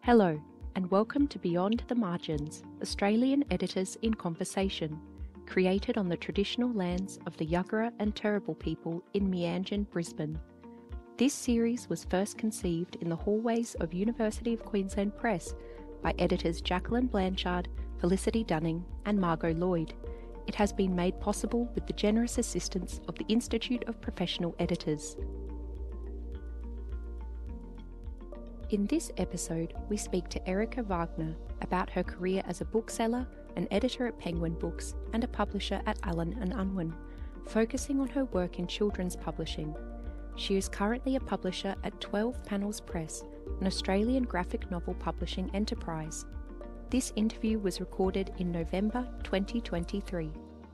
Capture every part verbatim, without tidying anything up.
Hello, and welcome to Beyond the Margins, Australian Editors in Conversation, created on the traditional lands of the Yagara and Turrbal people in Meanjin, Brisbane. This series was first conceived in the hallways of University of Queensland Press by editors Jacqueline Blanchard, Felicity Dunning, and Margot Lloyd. It has been made possible with the generous assistance of the Institute of Professional Editors. In this episode, we speak to Erica Wagner about her career as a bookseller, an editor at Penguin Books, and a publisher at Allen and Unwin, focusing on her work in children's publishing. She is currently a publisher at twelve Panels Press, an Australian graphic novel publishing enterprise. This interview was recorded in November twenty twenty-three.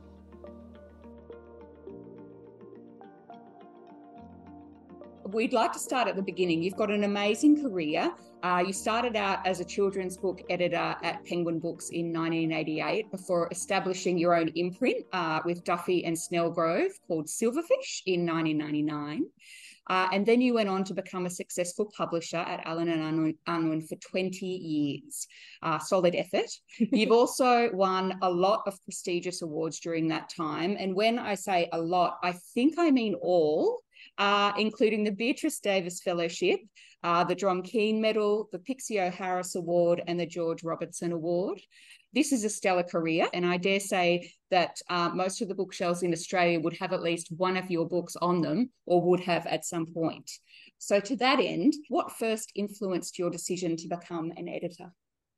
We'd like to start at the beginning. You've got an amazing career. Uh, you started out as a children's book editor at Penguin Books in nineteen eighty-eight before establishing your own imprint uh, with Duffy and Snellgrove called Silverfish in nineteen ninety-nine. Uh, and then you went on to become a successful publisher at Allen and Unwin for twenty years. Uh, solid effort. You've also won a lot of prestigious awards during that time. And when I say a lot, I think I mean all. Uh, including the Beatrice Davis Fellowship, uh, the Drom Keen Medal, the Pixie O'Harris Award, and the George Robertson Award. This is a stellar career, and I dare say that uh, most of the bookshelves in Australia would have at least one of your books on them, or would have at some point. So to that end, what first influenced your decision to become an editor?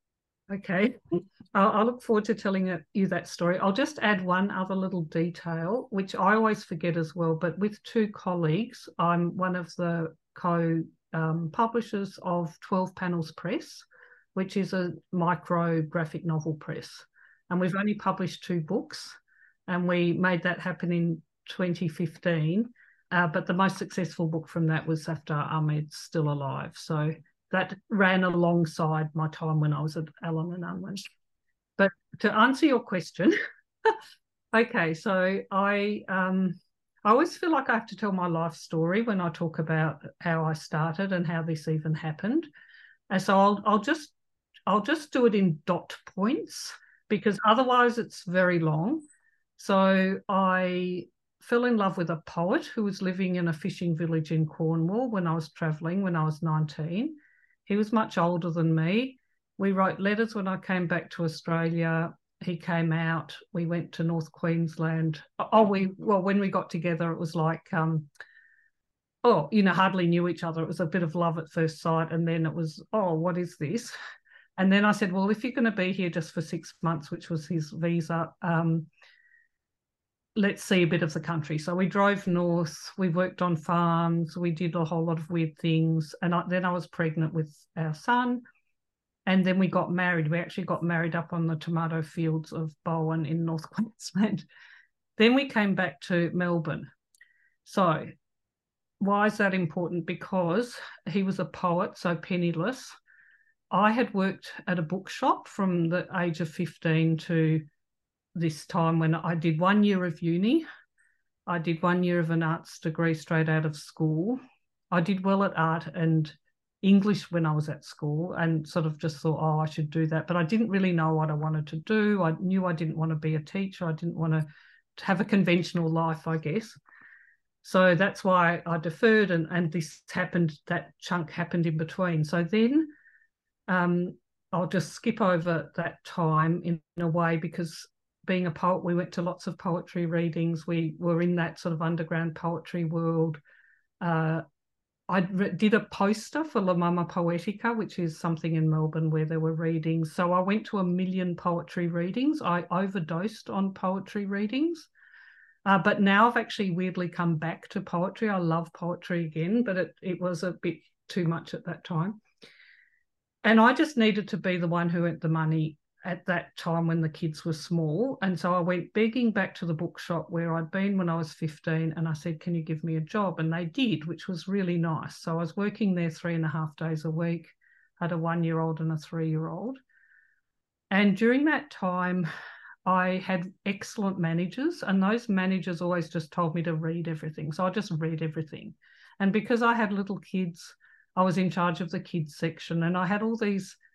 Okay, I'll, I'll look forward to telling you that story. I'll just add one other little detail, which I always forget as well, but with two colleagues, I'm one of the co-publishers um, of twelve Panels Press, which is a micro graphic novel press. And we've only published two books, and we made that happen in twenty fifteen. Uh, but the most successful book from that was Safdar Ahmed's Still Alive. So that ran alongside my time when I was at Allen and Unwin. But to answer your question, okay, so I um, I always feel like I have to tell my life story when I talk about how I started and how this even happened. And so I'll I'll just I'll just do it in dot points because otherwise it's very long. So I fell in love with a poet who was living in a fishing village in Cornwall when I was travelling when I was nineteen. He was much older than me. We wrote letters when I came back to Australia. He came out. We went to North Queensland. Oh, we well, when we got together, it was like, um, oh, you know, hardly knew each other. It was a bit of love at first sight. And then it was, oh, what is this? And then I said, well, if you're going to be here just for six months, which was his visa, um, let's see a bit of the country. So we drove north, we worked on farms, we did a whole lot of weird things. And I, then I was pregnant with our son. And then we got married. We actually got married up on the tomato fields of Bowen in North Queensland. Then we came back to Melbourne. So why is that important? Because he was a poet, so penniless. I had worked at a bookshop from the age of fifteen to this time when I did one year of uni. I did one year of an arts degree straight out of school. I did well at art and English when I was at school and sort of just thought, oh, I should do that. But I didn't really know what I wanted to do. I knew I didn't want to be a teacher. I didn't want to have a conventional life, I guess. So that's why I deferred and, and this happened, that chunk happened in between. So then um, I'll just skip over that time in, in a way because being a poet, we went to lots of poetry readings. We were in that sort of underground poetry world. Uh, I did a poster for La Mama Poetica, which is something in Melbourne where there were readings. So I went to a million poetry readings. I overdosed on poetry readings. Uh, but now I've actually weirdly come back to poetry. I love poetry again, but it, it was a bit too much at that time. And I just needed to be the one who earned the money at that time when the kids were small. And so I went begging back to the bookshop where I'd been when I was fifteen and I said, can you give me a job? And they did, which was really nice. So I was working there three and a half days a week, had a one-year-old and a three-year-old. And during that time, I had excellent managers and those managers always just told me to read everything. So I just read everything. And because I had little kids, I was in charge of the kids section and I had all these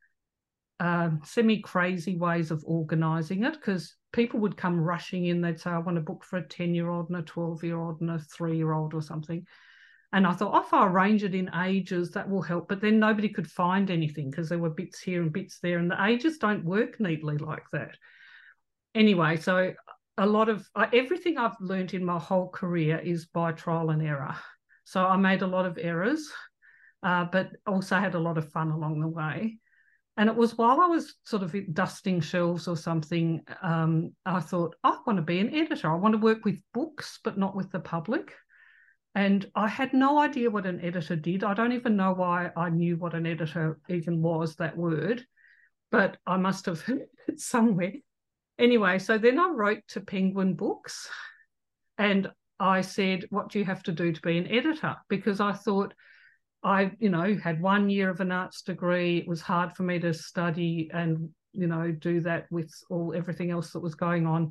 uh, semi-crazy ways of organising it, because people would come rushing in. They'd say, I want a book for a ten-year-old and a twelve-year-old and a three-year-old or something. And I thought, oh, if I arrange it in ages, that will help. But then nobody could find anything because there were bits here and bits there, and the ages don't work neatly like that. Anyway, so a lot of uh, everything I've learned in my whole career is by trial and error. So I made a lot of errors, uh, but also had a lot of fun along the way. And it was while I was sort of dusting shelves or something, um, I thought, I want to be an editor. I want to work with books, but not with the public. And I had no idea what an editor did. I don't even know why I knew what an editor even was, that word, but I must have heard it somewhere. Anyway, so then I wrote to Penguin Books and I said, what do you have to do to be an editor? Because I thought I, you know, had one year of an arts degree. It was hard for me to study and, you know, do that with all everything else that was going on.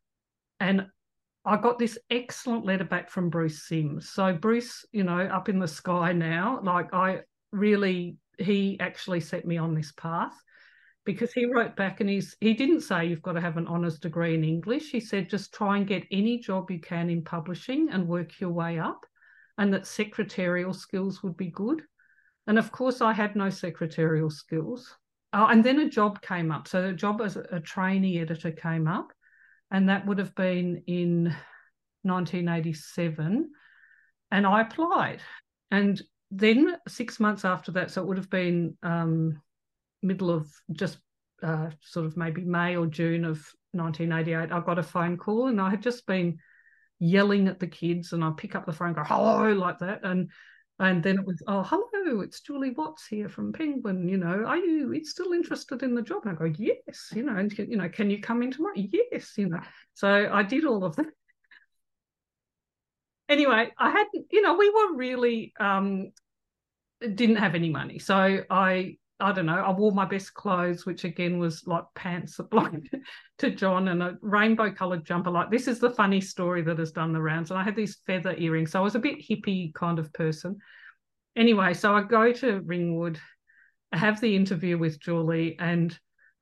And I got this excellent letter back from Bruce Sims. So Bruce, you know, up in the sky now, like I really, he actually set me on this path, because he wrote back and he's, he didn't say you've got to have an honours degree in English. He said, just try and get any job you can in publishing and work your way up, and that secretarial skills would be good. And of course, I had no secretarial skills. Oh, and then a job came up. So a job as a trainee editor came up. And that would have been in nineteen eighty-seven. And I applied. And then six months after that, so it would have been um, middle of just uh, sort of maybe May or June of nineteen eighty-eight, I got a phone call, and I had just been yelling at the kids, and I pick up the phone and go, hello, like that. And and then it was, oh, hello, it's Julie Watts here from Penguin. You know, are you still interested in the job? And I go, yes, you know, and, you know, can you come in tomorrow? Yes, you know. So I did all of that. Anyway, I had, you know, we were really, um, didn't have any money. So I, I don't know, I wore my best clothes, which again was like pants that belonged to John, and a rainbow coloured jumper. Like, this is the funny story that has done the rounds. And I had these feather earrings. So I was a bit hippie kind of person. Anyway, so I go to Ringwood, I have the interview with Julie, and,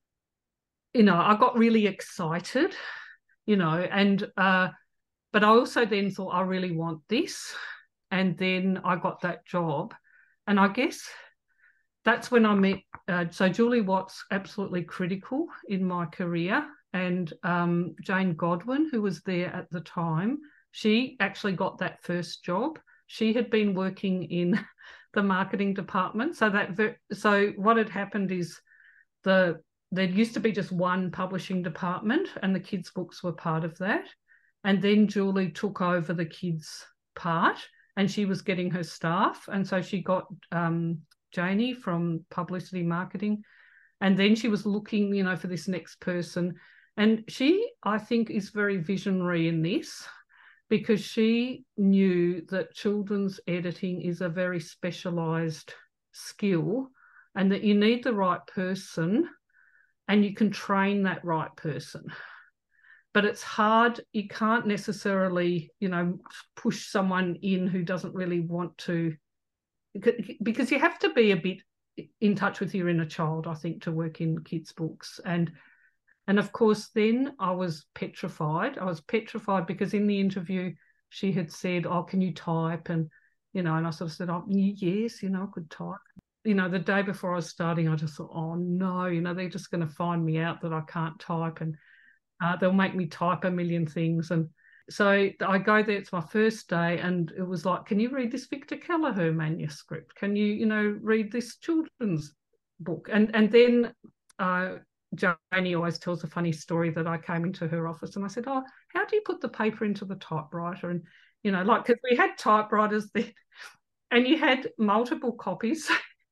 you know, I got really excited, you know, and, uh, but I also then thought, I really want this. And then I got that job. And I guess that's when I met, uh, so Julie Watts, absolutely critical in my career, and um, Jane Godwin, who was there at the time, she actually got that first job. She had been working in the marketing department. So that so what had happened is the there used to be just one publishing department, and the kids' books were part of that. And then Julie took over the kids' part, and she was getting her staff, and so she got um, Janie from publicity marketing, and then she was looking, you know, for this next person. And she, I think, is very visionary in this, because she knew that children's editing is a very specialised skill, and that you need the right person, and you can train that right person. But it's hard. You can't necessarily, you know, push someone in who doesn't really want to, because you have to be a bit in touch with your inner child, I think, to work in kids' books. And and of course, then I was petrified. I was petrified because in the interview, she had said, oh, can you type? And, you know, and I sort of said, oh, yes, you know, I could type. You know, the day before I was starting, I just thought, oh, no, you know, they're just going to find me out that I can't type, and uh, they'll make me type a million things. And so I go there, it's my first day, and it was like, can you read this Victor Kelleher manuscript? Can you, you know, read this children's book? And and then uh, Janie always tells a funny story that I came into her office and I said, oh, how do you put the paper into the typewriter? And, you know, like, because we had typewriters then, and you had multiple copies.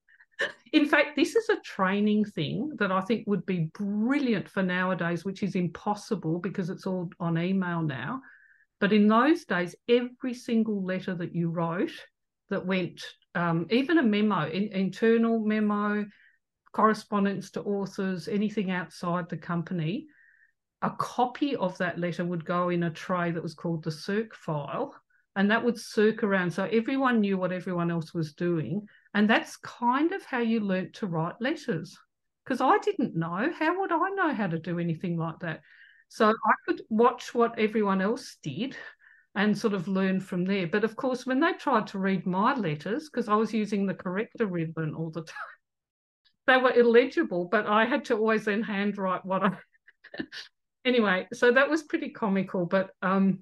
In fact, this is a training thing that I think would be brilliant for nowadays, which is impossible because it's all on email now. But in those days, every single letter that you wrote that went, um, even a memo, in, internal memo, correspondence to authors, anything outside the company, a copy of that letter would go in a tray that was called the circ file, and that would circ around. So everyone knew what everyone else was doing. And that's kind of how you learnt to write letters. because I didn't know. How would I know how to do anything like that? So I could watch what everyone else did and sort of learn from there. But of course, when they tried to read my letters, because I was using the corrector ribbon all the time, they were illegible, but I had to always then handwrite what I... Anyway, so that was pretty comical, but um,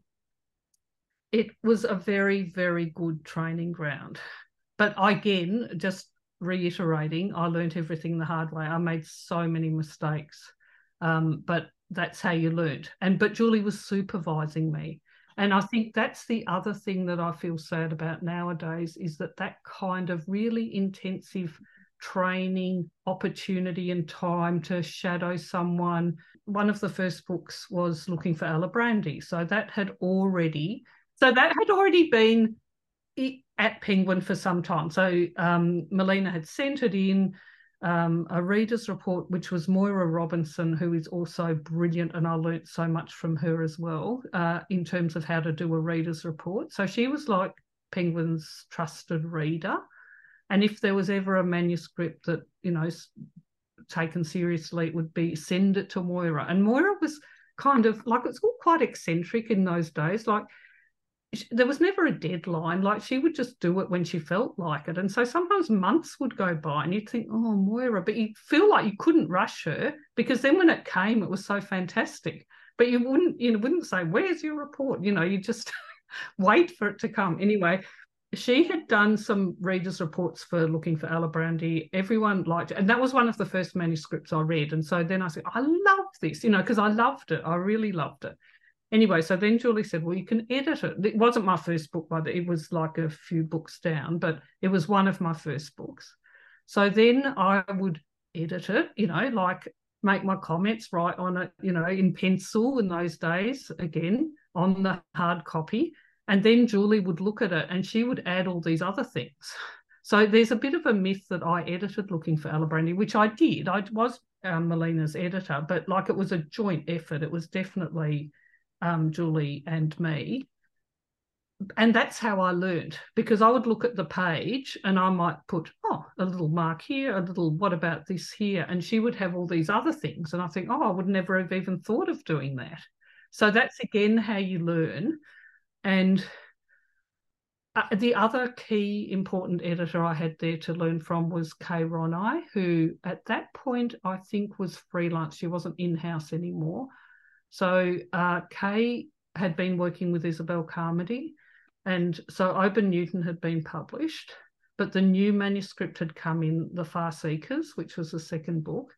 it was a very, very good training ground. But again, just reiterating, I learned everything the hard way. I made so many mistakes, um, but that's how you learned. And but Julie was supervising me. And I think that's the other thing that I feel sad about nowadays, is that that kind of really intensive training opportunity and time to shadow someone. One of the first books was Looking for Alibrandi. So that had already, so that had already been at Penguin for some time. So um, Melina had sent it in, um, a reader's report, which was Moira Robinson, who is also brilliant, and I learnt so much from her as well uh, in terms of how to do a reader's report. So she was like Penguin's trusted reader. And if there was ever a manuscript that, you know, taken seriously, it would be send it to Moira. And Moira was kind of like, it's all quite eccentric in those days. Like, there was never a deadline. Like, she would just do it when she felt like it. And so sometimes months would go by and you'd think, oh, Moira, but you feel like you couldn't rush her, because then when it came, it was so fantastic. But you wouldn't, you know, wouldn't say, where's your report? You know, you just wait for it to come. Anyway, she had done some readers' reports for Looking for Alibrandi. Everyone liked it. And that was one of the first manuscripts I read. And so then I said, I love this, you know, because I loved it. I really loved it. Anyway, so then Julie said, well, you can edit it. It wasn't my first book, but it was like a few books down, but it was one of my first books. So then I would edit it, you know, like make my comments, write on it, you know, in pencil in those days, again, on the hard copy. And then Julie would look at it and she would add all these other things. So there's a bit of a myth that I edited Looking for Alibrandi, which I did. I was um, Melina's editor, but like it was a joint effort. It was definitely... Um, Julie and me. And that's how I learned, because I would look at the page and I might put, oh, a little mark here, a little, what about this here? And she would have all these other things. And I think, oh, I would never have even thought of doing that. So that's, again, how you learn. And uh, the other key important editor I had there to learn from was Kay Ronai, who at that point I think was freelance. She wasn't in-house anymore. So uh, Kay had been working with Isabel Carmody, and so Open Newton had been published, but the new manuscript had come in, The Far Seekers, which was the second book.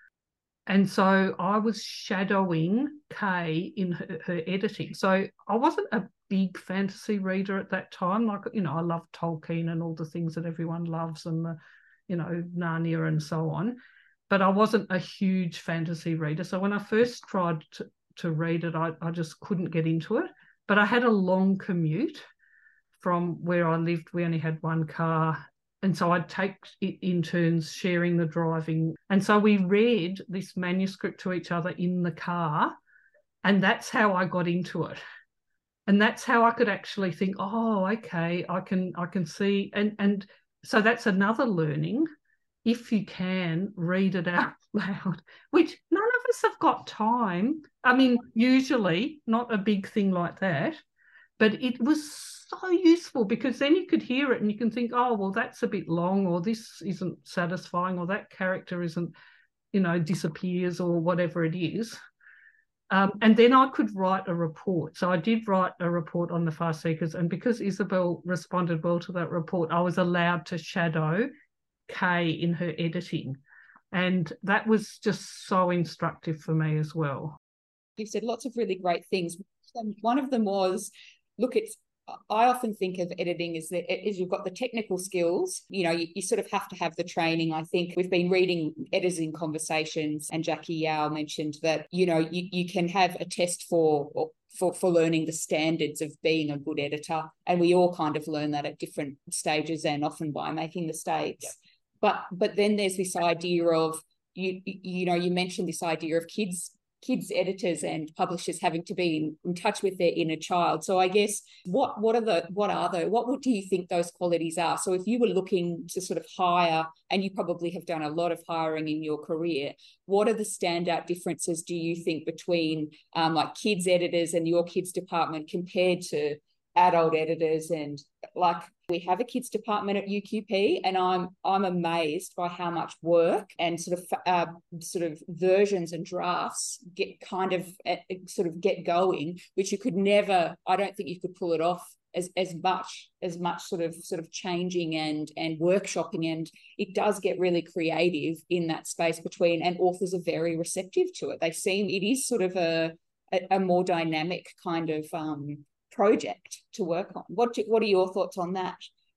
And so I was shadowing Kay in her, her editing. So I wasn't a big fantasy reader at that time. Like, you know, I loved Tolkien and all the things that everyone loves, and the, you know, Narnia and so on. But I wasn't a huge fantasy reader. So when I first tried to, to read it, I, I just couldn't get into it. But I had a long commute from where I lived. We only had one car. And so I'd take it in turns, sharing the driving. And so we read this manuscript to each other in the car. And that's how I got into it. And that's how I could actually think, oh, okay, I can I can see. And, and so that's another learning. If you can, read it out loud, which none of us have got time. I mean, usually not a big thing like that, but it was so useful, because then you could hear it and you can think, oh, well, that's a bit long, or this isn't satisfying, or that character isn't, you know, disappears, or whatever it is. Um, and then I could write a report. So I did write a report on The Far Seekers, and because Isabel responded well to that report, I was allowed to shadow Kay in her editing, and that was just so instructive for me as well. You've said lots of really great things. One of them was, look, it's I often think of editing as that as you've got the technical skills, you know, you, you sort of have to have the training. I think we've been reading Editing Conversations, and Jackie Yao mentioned that, you know, you, you can have a test for for for learning the standards of being a good editor, and we all kind of learn that at different stages and often by making mistakes. Yep. But but then there's this idea of, you you know, you mentioned this idea of kids kids editors and publishers having to be in, in touch with their inner child. So I guess what what are the what are the what what do you think those qualities are? So if you were looking to sort of hire, and you probably have done a lot of hiring in your career, what are the standout differences, do you think, between um, like kids editors and your kids department compared to adult editors? And like, we have a kids department at U Q P, and I'm I'm amazed by how much work and sort of uh, sort of versions and drafts get kind of uh, sort of get going, which you could never, I don't think you could pull it off as as much as much sort of sort of changing and and workshopping, and it does get really creative in that space between, and authors are very receptive to it. They seem, it is sort of a a, a more dynamic kind of um project to work on. What do, what are your thoughts on that?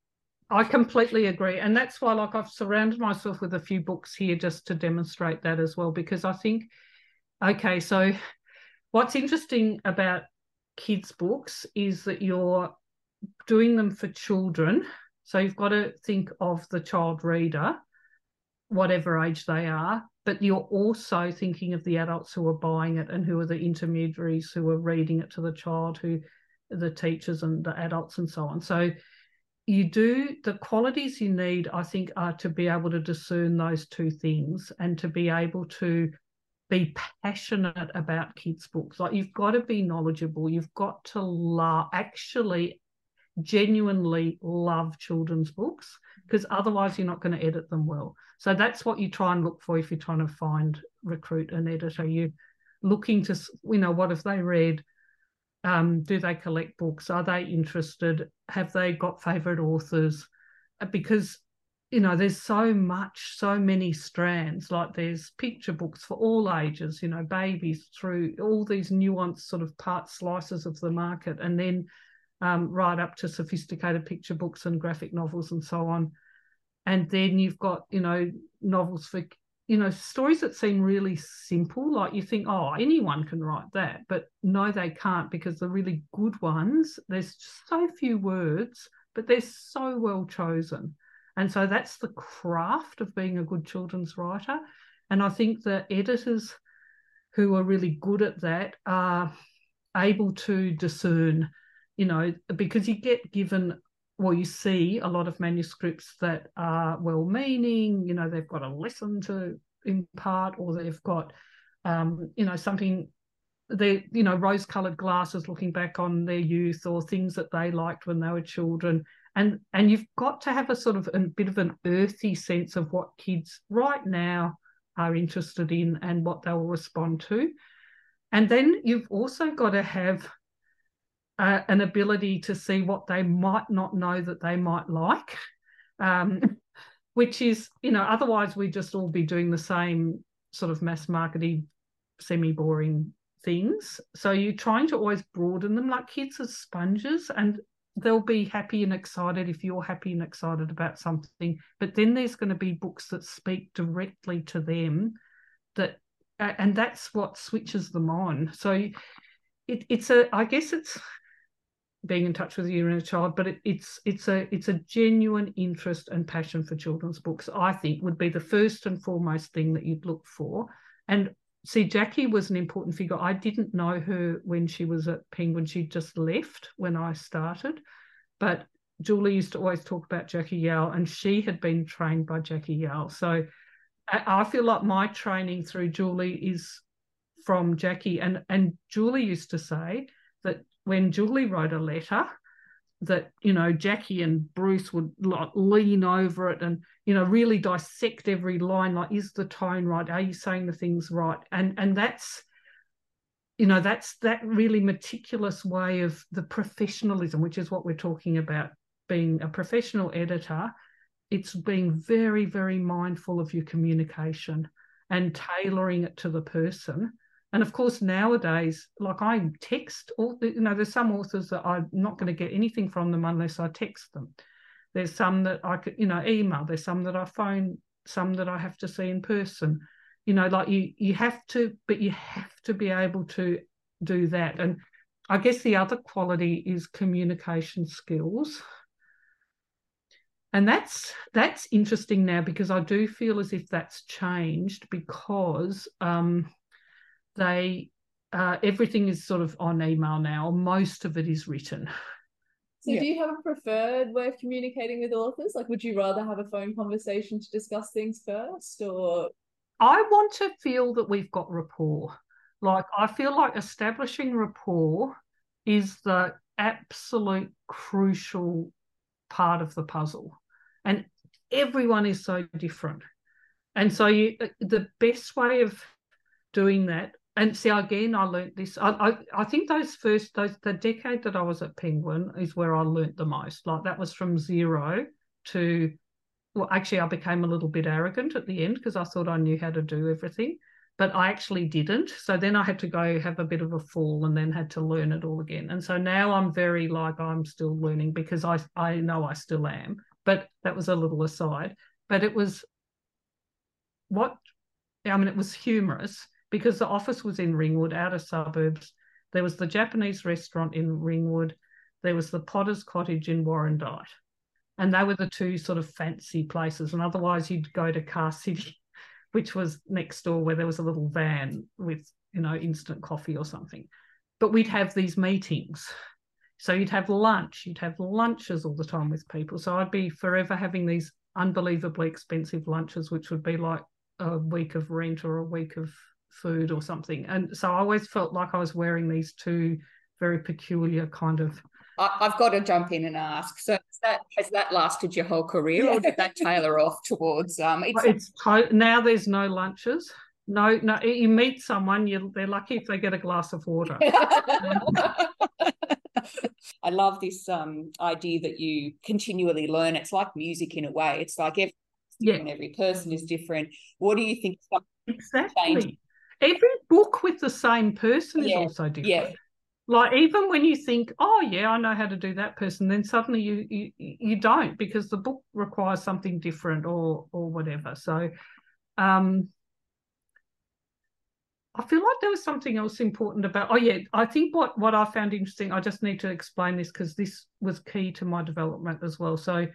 I completely agree, and that's why, like, I've surrounded myself with a few books here just to demonstrate that as well, because I think, okay, so what's interesting about kids' books is that you're doing them for children, so you've got to think of the child reader, whatever age they are, but you're also thinking of the adults who are buying it and who are the intermediaries who are reading it to the child, who the teachers and the adults and so on. So you do, the qualities you need, I think, are to be able to discern those two things and to be able to be passionate about kids' books. Like, you've got to be knowledgeable. You've got to love, actually genuinely love children's books, because otherwise you're not going to edit them well. So that's what you try and look for if you're trying to find, recruit an editor. You're looking to, you know, what have they read? Um, do they collect books? Are they interested? Have they got favourite authors? Because, you know, there's so much, so many strands. Like, there's picture books for all ages, you know, babies through all these nuanced sort of part slices of the market, and then um, right up to sophisticated picture books and graphic novels and so on. And then you've got, you know, novels for, you know, stories that seem really simple, like you think, oh, anyone can write that. But no, they can't, because the really good ones, there's so few words, but they're so well chosen. And so that's the craft of being a good children's writer. And I think the editors who are really good at that are able to discern, you know, because you get given, well, you see a lot of manuscripts that are well-meaning, you know, they've got a lesson to impart, or they've got, um, you know, something, they, you know, rose-coloured glasses looking back on their youth, or things that they liked when they were children. And, and you've got to have a sort of a bit of an earthy sense of what kids right now are interested in and what they will respond to. And then you've also got to have Uh, an ability to see what they might not know that they might like, um, which is, you know, otherwise we just all be doing the same sort of mass marketing, semi-boring things. So you're trying to always broaden them. Like, kids are sponges, and they'll be happy and excited if you're happy and excited about something. But then there's going to be books that speak directly to them, that, uh, and that's what switches them on. So it, it's a, I guess it's being in touch with your inner child, but it, it's it's a it's a genuine interest and passion for children's books, I think, would be the first and foremost thing that you'd look for. And see, Jackie was an important figure. I didn't know her when she was at Penguin. She just left when I started. But Julie used to always talk about Jackie Yao, and she had been trained by Jackie Yao. So I, I feel like my training through Julie is from Jackie. And, and Julie used to say that when Julie wrote a letter, that, you know, Jackie and Bruce would like lean over it and, you know, really dissect every line, like, is the tone right? Are you saying the things right? And and that's, you know, that's that really meticulous way of the professionalism, which is what we're talking about, being a professional editor. It's being very, very mindful of your communication and tailoring it to the person. And of course, nowadays, like, I text, you know, there's some authors that I'm not going to get anything from them unless I text them. There's some that I could, you know, email. There's some that I phone, some that I have to see in person. You know, like, you, you have to, but you have to be able to do that. And I guess the other quality is communication skills. And that's that's interesting now, because I do feel as if that's changed, because um, they uh, everything is sort of on email now. Most of it is written. So Yeah. do you have a preferred way of communicating with authors? Like, would you rather have a phone conversation to discuss things first, or? I want to feel that we've got rapport. Like, I feel like establishing rapport is the absolute crucial part of the puzzle. And everyone is so different. And so you, the best way of doing that, and see, again, I learnt this. I, I, I think those first, those the decade that I was at Penguin is where I learnt the most. Like, that was from zero to, well, actually, I became a little bit arrogant at the end because I thought I knew how to do everything, but I actually didn't. So then I had to go have a bit of a fall and then had to learn it all again. And so now I'm very like, I'm still learning because I, I know I still am. But that was a little aside. But it was what, I mean, it was humorous because the office was in Ringwood, outer suburbs. There was the Japanese restaurant in Ringwood. There was the Potter's Cottage in Warrandyte. And they were the two sort of fancy places. And otherwise you'd go to Car City, which was next door, where there was a little van with, you know, instant coffee or something. But we'd have these meetings. So you'd have lunch. You'd have lunches all the time with people. So I'd be forever having these unbelievably expensive lunches, which would be like a week of rent or a week of food or something. And so I always felt like I was wearing these two very peculiar kind of... I, I've got to jump in and ask. So has that, has that lasted your whole career, or did that tailor off towards? Um, it's, it's now there's no lunches. No, no. You meet someone, you they're lucky if they get a glass of water. I love this um, idea that you continually learn. It's like music in a way. It's like every, yeah. every person is different. What do you think? Exactly. Changed? Every book with the same person is yeah. also different. Yeah. Like, even when you think, oh, yeah, I know how to do that person, then suddenly you you, you don't, because the book requires something different or or whatever. So um, I feel like there was something else important about, oh, yeah, I think what, what I found interesting, I just need to explain this because this was key to my development as well. So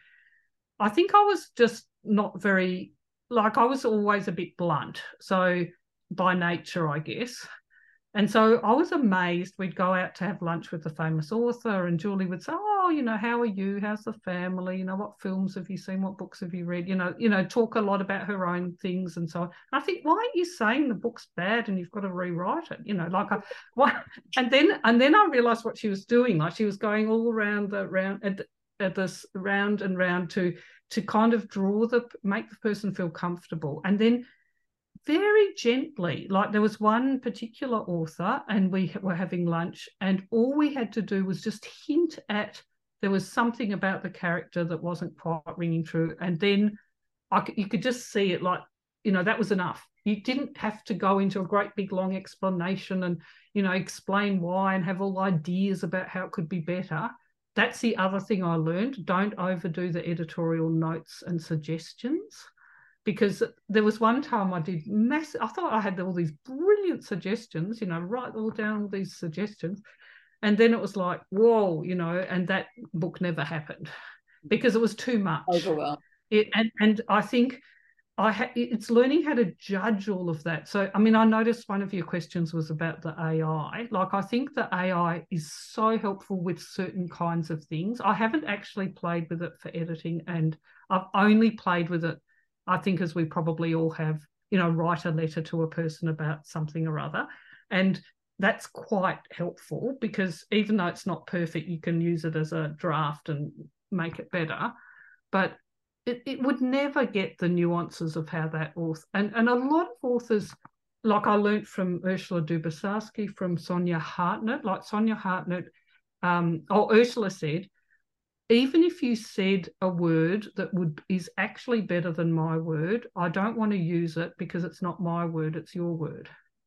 I think I was just not very, like, I was always a bit blunt. So by nature, I guess. And so I was amazed. We'd go out to have lunch with a famous author, and Julie would say, oh, you know, how are you? How's the family? You know, what films have you seen? What books have you read? You know, you know, talk a lot about her own things and so on. And I think, why aren't you saying the book's bad and you've got to rewrite it? You know, like, I, why? And then and then I realised what she was doing. Like, she was going all around the round at, at this round and round to to kind of draw the make the person feel comfortable, and then very gently, like there was one particular author and we were having lunch, and all we had to do was just hint at there was something about the character that wasn't quite ringing true, and then I could, you could just see it, like, you know, that was enough. You didn't have to go into a great big long explanation and, you know, explain why and have all ideas about how it could be better. That's the other thing I learned. Don't overdo the editorial notes and suggestions. Because there was one time I did massive, I thought I had all these brilliant suggestions, you know, write all down all these suggestions. And then it was like, whoa, you know, and that book never happened because it was too much. Overwhelmed. It, and, and I think I ha- it's learning how to judge all of that. So, I mean, I noticed one of your questions was about the A I. Like, I think the A I is so helpful with certain kinds of things. I haven't actually played with it for editing, and I've only played with it, I think, as we probably all have, you know, write a letter to a person about something or other. And that's quite helpful because even though it's not perfect, you can use it as a draft and make it better. But it, it would never get the nuances of how that author, and, and a lot of authors, like I learned from Ursula Dubosarski, from Sonia Hartnett, like Sonia Hartnett, um, or Ursula said, even if you said a word that would is actually better than my word, I don't want to use it because it's not my word, it's your word.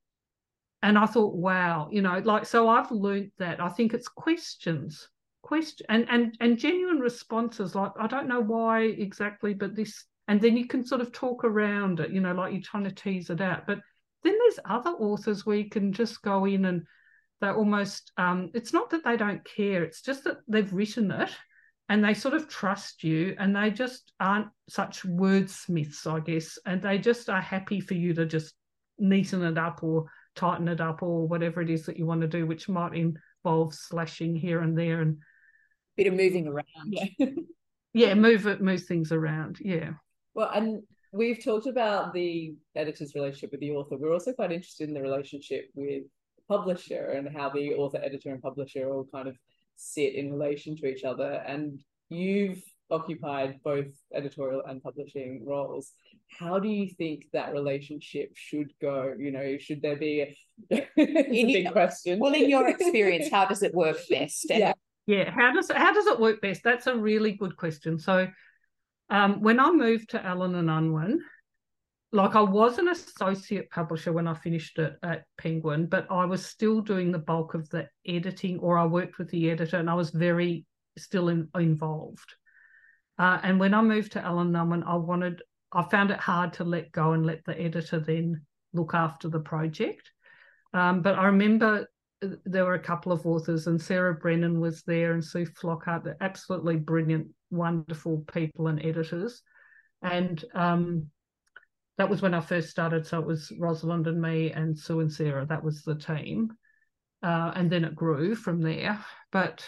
And I thought, wow, you know, like, so I've learned that. I think it's questions, question and, and, and genuine responses. Like, I don't know why exactly, but this, and then you can sort of talk around it, you know, like you're trying to tease it out. But then there's other authors where you can just go in and they're almost, um, it's not that they don't care, it's just that they've written it. And they sort of trust you, and they just aren't such wordsmiths, I guess, and they just are happy for you to just neaten it up or tighten it up or whatever it is that you want to do, which might involve slashing here and there and bit of moving around. Yeah. yeah, move it, move things around. Yeah. Well, and we've talked about the editor's relationship with the author. We're also quite interested in the relationship with the publisher and how the author, editor, and publisher all kind of sit in relation to each other. And you've occupied both editorial and publishing roles. How do you think that relationship should go? You know, should there be a, it's a big question. Well, in your experience, how does it work best? Yeah. Yeah. How does how does it work best? That's a really good question. So um, when I moved to Allen and Unwin, like I was an associate publisher when I finished it at Penguin, but I was still doing the bulk of the editing, or I worked with the editor, and I was very still in, involved. Uh, and when I moved to Allen and Unwin, I wanted, I found it hard to let go and let the editor then look after the project. Um, but I remember there were a couple of authors, and Sarah Brennan was there and Sue Flockhart. They're absolutely brilliant, wonderful people and editors. And um, that was when I first started. So it was Rosalind and me and Sue and Sarah. That was the team. Uh, and then it grew from there. But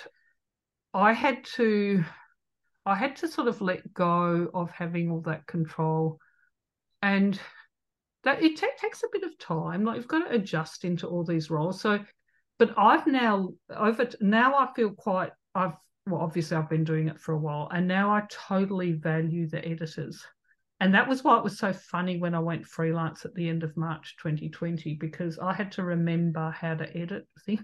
I had to... I had to sort of let go of having all that control, and that it t- takes a bit of time. Like you've got to adjust into all these roles. So, but I've now over now I feel quite. I've well, obviously I've been doing it for a while, and now I totally value the editors, and that was why it was so funny when I went freelance at the end of March twenty twenty, because I had to remember how to edit things.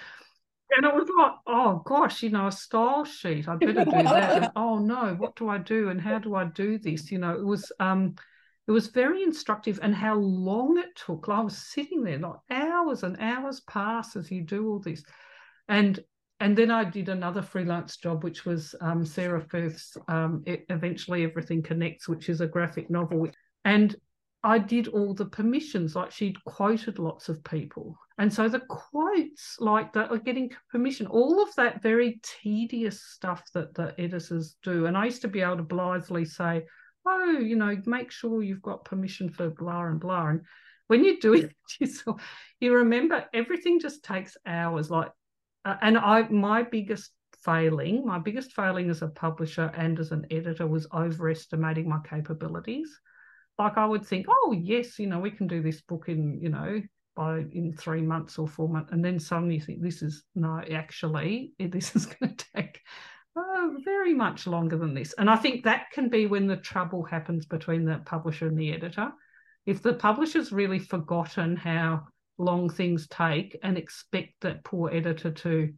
And it was like, oh gosh, you know, a style sheet, I'd better do that. And oh no, what do I do? And how do I do this? You know, it was um, it was very instructive, and how long it took. Like I was sitting there, like hours and hours pass as you do all this. And and then I did another freelance job, which was um, Sarah Firth's um, Eventually Everything Connects, which is a graphic novel. And I did all the permissions, like she'd quoted lots of people. And so the quotes, like that, are getting permission, all of that very tedious stuff that the editors do. And I used to be able to blithely say, oh, you know, make sure you've got permission for blah and blah. And when you're doing it yourself, you remember everything just takes hours. Like, uh, and I, my biggest failing, my biggest failing as a publisher and as an editor was overestimating my capabilities. Like I would think, oh, yes, you know, we can do this book in, you know, by in three months or four months. And then suddenly you think, this is, no, actually, this is going to take oh, very much longer than this. And I think that can be when the trouble happens between the publisher and the editor. If the publisher's really forgotten how long things take and expect that poor editor to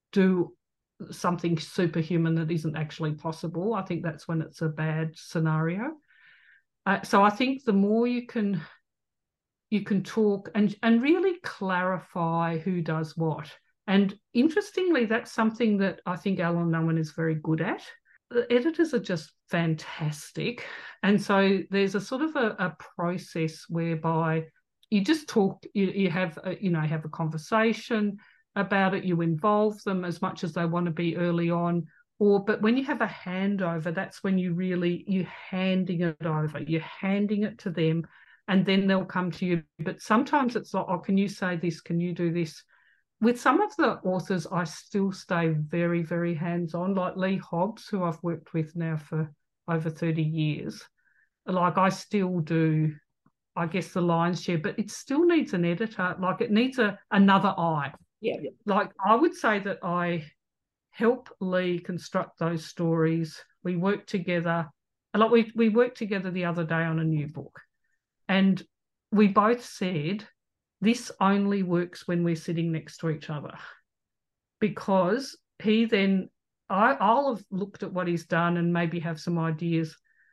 do something superhuman that isn't actually possible, I think that's when it's a bad scenario. Uh, so I think the more you can you can talk and, and really clarify who does what. And interestingly, that's something that I think Allen and Unwin is very good at. The editors are just fantastic. And so there's a sort of a, a process whereby you just talk, you, you have a, you know, have a conversation about it, you involve them as much as they want to be early on. Or, but when you have a handover, that's when you really, you're handing it over, you're handing it to them, and then they'll come to you. But sometimes it's like, oh, can you say this? Can you do this? With some of the authors, I still stay very, very hands-on, like Lee Hobbs, who I've worked with now for over thirty years. Like I still do, I guess, the lion's share, but it still needs an editor. Like it needs a another eye. Yeah. Like I would say that I help Lee construct those stories. We work together. Like we we worked together the other day on a new book, and we both said this only works when we're sitting next to each other, because he then I, I'll have looked at what he's done and maybe have some ideas,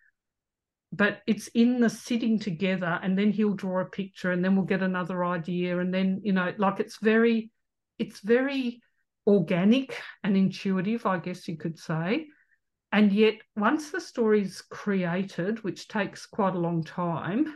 but it's in the sitting together, and then he'll draw a picture, and then we'll get another idea, and then you know, like it's very, it's very organic and intuitive, I guess you could say. And yet once the story's created, which takes quite a long time,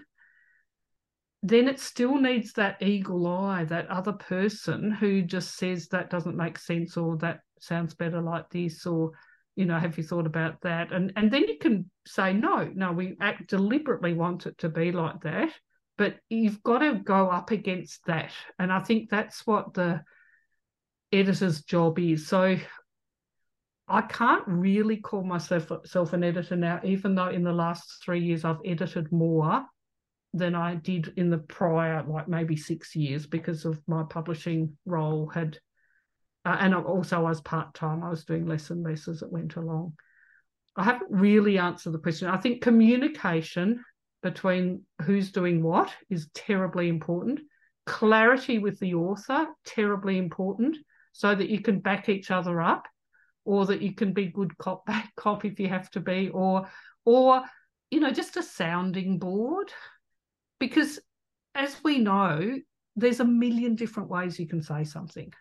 then it still needs that eagle eye, that other person who just says that doesn't make sense, or that sounds better like this, or, you know, have you thought about that? And and then you can say, no, no, we act deliberately want it to be like that, but you've got to go up against that. And I think that's what the editor's job is. So I can't really call myself, myself an editor now, even though in the last three years I've edited more than I did in the prior, like maybe six years, because of my publishing role had, uh, and also I was part-time. I was doing less and less as it went along. I haven't really answered the question. I think communication between who's doing what is terribly important. Clarity with the author, terribly important, so that you can back each other up, or that you can be good cop, bad cop if you have to be, or, or you know, just a sounding board. Because as we know, there's a million different ways you can say something.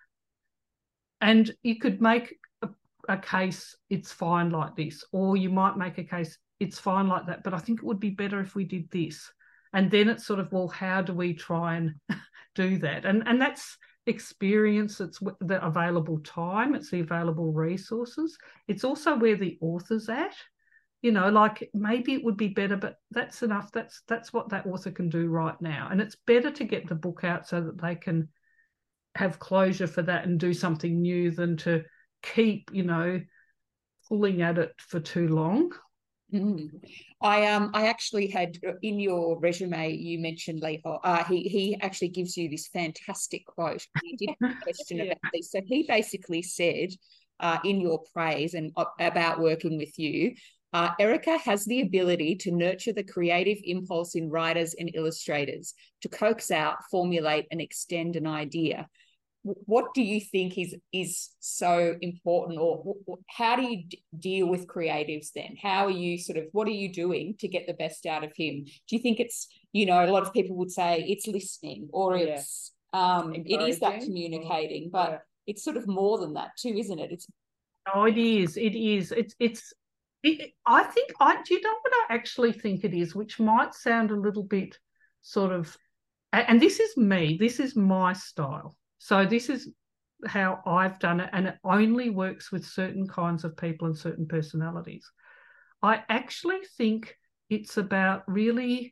And you could make a, a case, it's fine like this, or you might make a case, it's fine like that, but I think it would be better if we did this. And then it's sort of, well, how do we try and do that? And, and that's experience, it's the available time, it's the available resources. It's also where the author's at. You know, like maybe it would be better, but that's enough. That's that's what that author can do right now. And it's better to get the book out so that they can have closure for that and do something new than to keep, you know, pulling at it for too long. Mm. I um I actually had in your resume you mentioned Lee. Uh, he he actually gives you this fantastic quote. He did have a question yeah. about this. So he basically said, uh, in your praise and uh, about working with you. Uh, Erica has the ability to nurture the creative impulse in writers and illustrators, to coax out, formulate, and extend an idea. What do you think is is so important, or how do you d- deal with creatives then? How are you sort of, what are you doing to get the best out of him? Do you think it's, you know, a lot of people would say it's listening, or yeah. it's, um, it is that communicating, but yeah. it's sort of more than that too, isn't it? It's Oh, it is. It is. It's, it's, It, I think I do you know what I actually think it is, which might sound a little bit sort of, and this is me, this is my style. So this is how I've done it, and it only works with certain kinds of people and certain personalities. I actually think it's about really,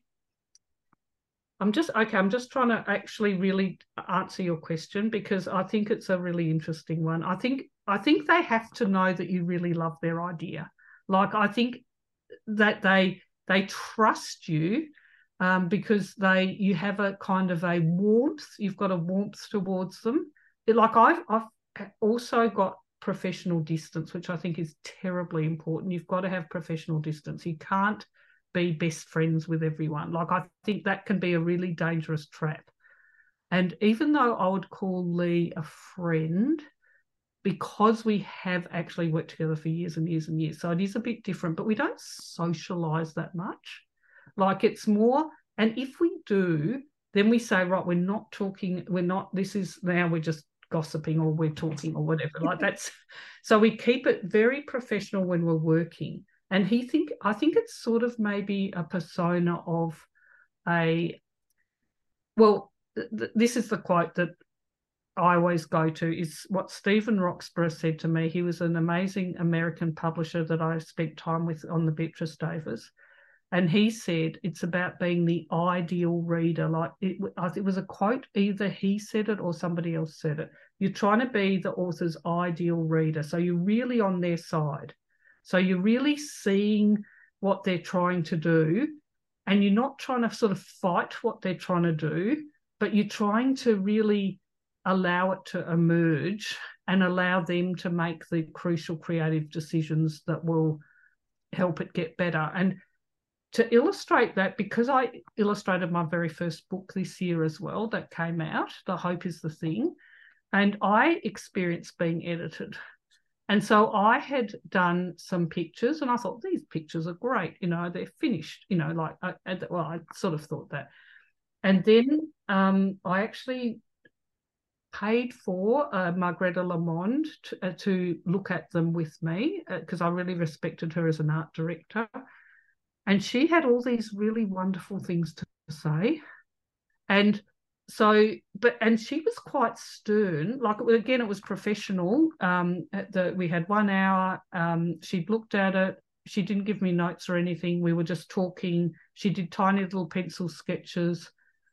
I'm just, okay, I'm just trying to actually really answer your question, because I think it's a really interesting one. I think, I think they have to know that you really love their idea. Like, I think that they they trust you um, because they you have a kind of a warmth. You've got a warmth towards them. It, like I've I've also got professional distance, which I think is terribly important. You've got to have professional distance. You can't be best friends with everyone. Like, I think that can be a really dangerous trap. And even though I would call Lee a friend, because we have actually worked together for years and years and years, so it is a bit different, but we don't socialise that much. Like, it's more, and if we do, then we say, right, we're not talking, we're not, this is, now we're just gossiping or we're talking or whatever. Like, that's, so we keep it very professional when we're working. And he think, I think it's sort of maybe a persona of a, well, th- this is the quote that I always go to, is what Stephen Roxburgh said to me. He was an amazing American publisher that I spent time with on the Beatrice Davis. And he said, it's about being the ideal reader. Like, it, it was a quote, either he said it or somebody else said it. You're trying to be the author's ideal reader. So you're really on their side. So you're really seeing what they're trying to do, and you're not trying to sort of fight what they're trying to do, but you're trying to really allow it to emerge and allow them to make the crucial creative decisions that will help it get better. And to illustrate that, because I illustrated my very first book this year as well, that came out, The Hope is the Thing, and I experienced being edited. And so I had done some pictures, and I thought, these pictures are great, you know, they're finished, you know, like, I, well, I sort of thought that. And then um, I actually paid for uh, Margreta Lamond to, uh, to look at them with me, because uh, I really respected her as an art director. And she had all these really wonderful things to say. And so, but, and she was quite stern. Like, again, it was professional. Um, the, we had one hour. Um, she looked at it. She didn't give me notes or anything. We were just talking. She did tiny little pencil sketches.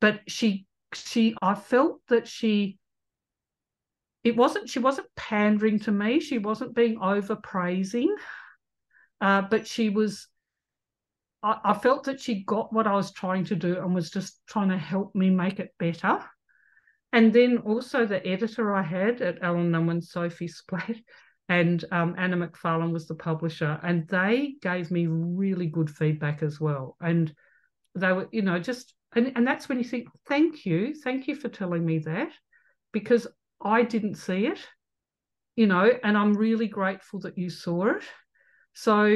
but she she I felt that she it wasn't she wasn't pandering to me, she wasn't being overpraising, uh, but she was I, I felt that she got what I was trying to do and was just trying to help me make it better. And then also the editor I had at Allen Unwin, Sophie Splatt, and um, Anna McFarlane was the publisher, and they gave me really good feedback as well. And they were, you know, just, and, and that's when you think, thank you, thank you for telling me that, because I didn't see it, you know, and I'm really grateful that you saw it. So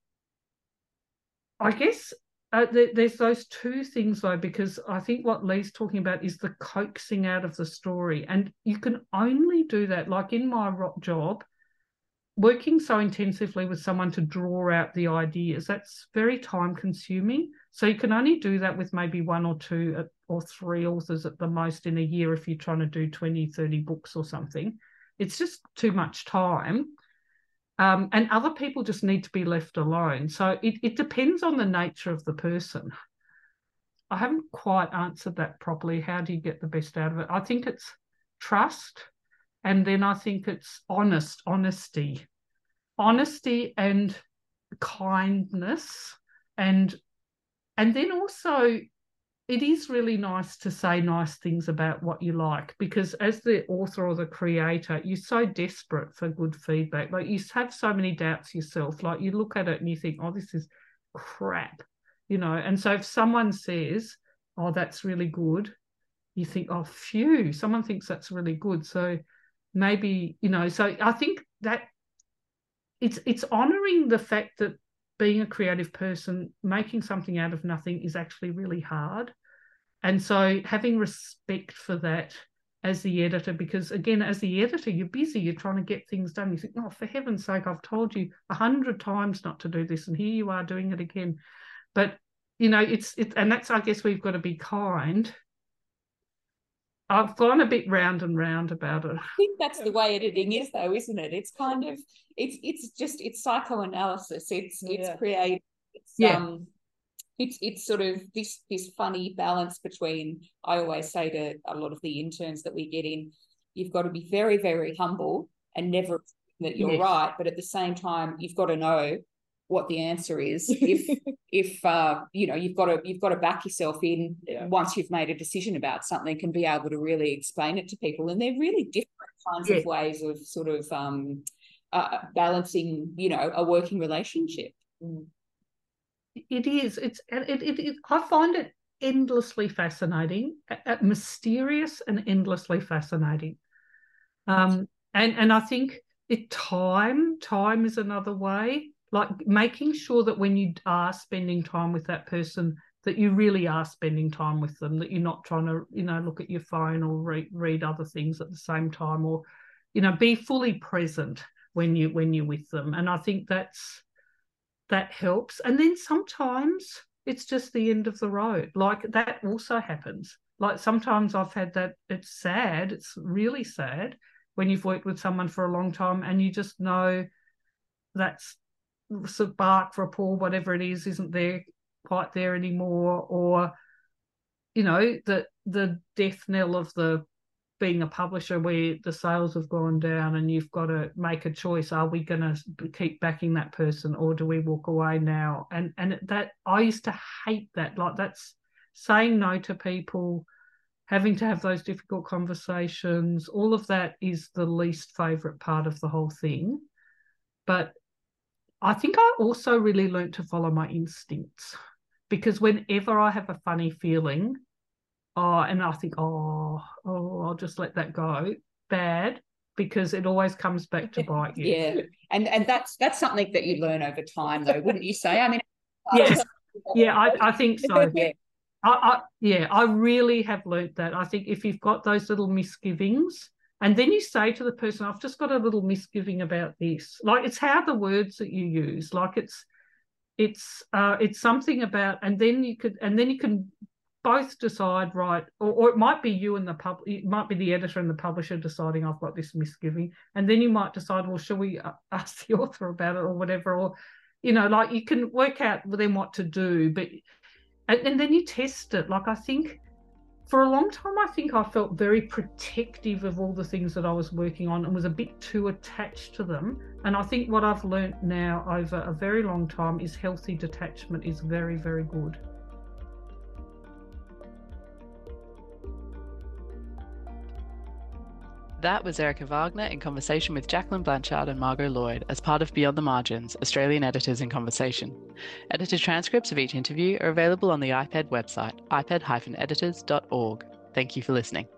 I guess uh, th- there's those two things, though, because I think what Lee's talking about is the coaxing out of the story. And you can only do that, like in my rock job, working so intensively with someone to draw out the ideas, that's very time consuming. So you can only do that with maybe one or two or three authors at the most in a year if you're trying to do twenty, thirty books or something. It's just too much time. Um, and other people just need to be left alone. So it, it depends on the nature of the person. I haven't quite answered that properly. How do you get the best out of it? I think it's trust. And then I think it's honest, honesty, honesty and kindness. And, and then also it is really nice to say nice things about what you like, because as the author or the creator, you're so desperate for good feedback. Like you have so many doubts yourself. Like you look at it and you think, oh, this is crap, you know. And so if someone says, oh, that's really good, you think, oh, phew, someone thinks that's really good. So maybe, you know, so I think that it's it's honouring the fact that being a creative person, making something out of nothing is actually really hard. And so having respect for that as the editor, because again, as the editor, you're busy, you're trying to get things done. You think, oh, for heaven's sake, I've told you a hundred times not to do this, and here you are doing it again. But, you know, it's, it, and that's, I guess we've got to be kind. I've gone a bit round and round about it. I think that's the way editing is, though, isn't it? It's kind of, it's it's just, it's psychoanalysis. It's it's Yeah. creative. It's, Yeah. um, it's it's sort of this this funny balance between, I always say to a lot of the interns that we get in, you've got to be very, very humble and never assume that you're Yes. right, but at the same time, you've got to know what the answer is. If if uh, you know, you've got to you've got to back yourself in Yeah. once you've made a decision about something, and be able to really explain it to people. And they're really different kinds Yeah. of ways of sort of um, uh, balancing, you know, a working relationship. Mm. It is. It's it, it, it. I find it endlessly fascinating, uh, mysterious, and endlessly fascinating. Um, and and I think it time time is another way. Like making sure that when you are spending time with that person, that you really are spending time with them. That you're not trying to, you know, look at your phone or read read other things at the same time, or, you know, be fully present when you when you're with them. And I think that's. That helps. And then sometimes it's just the end of the road. Like that also happens. Like sometimes I've had that, it's sad, it's really sad when you've worked with someone for a long time and you just know that's spark, rapport, whatever it is, isn't there quite there anymore. Or, you know, the the death knell of the being a publisher where the sales have gone down and you've got to make a choice. Are we going to keep backing that person, or do we walk away now? And and that, I used to hate that. Like that's saying no to people, having to have those difficult conversations. All of that is the least favourite part of the whole thing. But I think I also really learned to follow my instincts, because whenever I have a funny feeling, oh, and I think, oh, oh, I'll just let that go. Bad, because it always comes back to bite you. Yeah, and and that's that's something that you learn over time, though, wouldn't you say? I mean, Yes, yeah, I, I think so. Yeah. I, I, yeah, I really have learnt that. I think if you've got those little misgivings, and then you say to the person, I've just got a little misgiving about this. Like it's how the words that you use, like it's it's uh, it's something about, and then you could, and then you can. Both decide, right, or, or it might be you and the pub, it might be the editor and the publisher deciding I've got this misgiving, and then you might decide, well, shall we ask the author about it or whatever, or, you know, like you can work out then what to do, but and, and then you test it. Like I think For a long time, I think I felt very protective of all the things that I was working on and was a bit too attached to them. And I think what I've learnt now over a very long time is healthy detachment is very, very good. That was Erica Wagner in conversation with Jacqueline Blanchard and Margot Lloyd as part of Beyond the Margins, Australian Editors in Conversation. Edited transcripts of each interview are available on the I P E D website, i p e d dash editors dot org. Thank you for listening.